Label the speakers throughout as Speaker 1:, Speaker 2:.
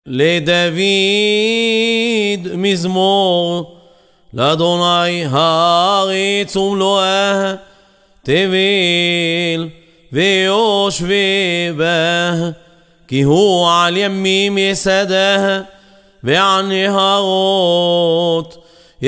Speaker 1: לדוד מזמור, לאדוני הארץ ומלואה, תבל ויושבי בה, כי הוא על ימים יסדה, ועל נהרות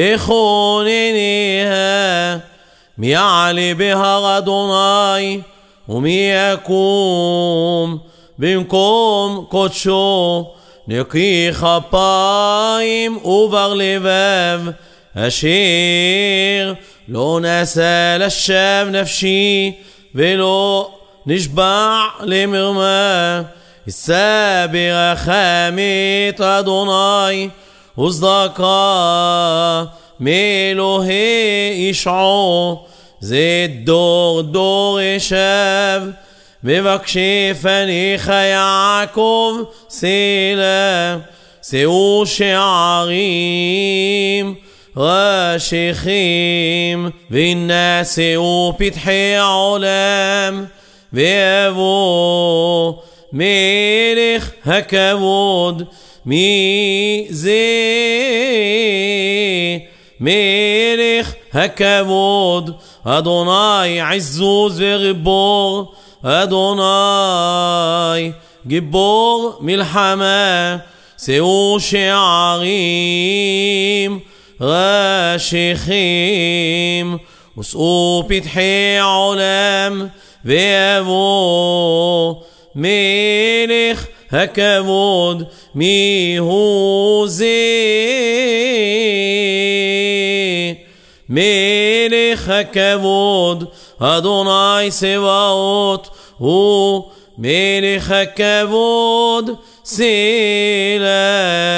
Speaker 1: יכונניה. מי יעלה בהר אדוני, ומי יקום במקום קודשו, נקי כפיים ובר לבב, אשר לא נשא לשווא נפשי, ולא נשבע למרמה. יישא ברחמת אדוני, וצדקה מאלוהי ישעו. זה דור דור ישב, מבקשי פניך יעקב סלה. שאו שערים ראשיכם, ונשאו פתחי העולם, ויבוא מלך הכבוד. מי זה מלך הכבוד? אדוני עזוז וגיבור, אדוני גיבור מלחמה. שאו שערים ראשיכם, ושאו פתחי העולם, ויבוא מלך הכבוד. מי הוא זה מלך הכבוד? אדוני צבאות הוא מלך הכבוד סלה.